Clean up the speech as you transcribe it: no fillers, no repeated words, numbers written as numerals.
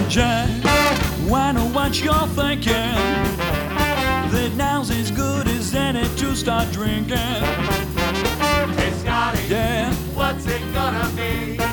Jack, why know what you're thinking? That now's as good as any to start drinking. Hey Scotty, Yeah, what's it gonna be?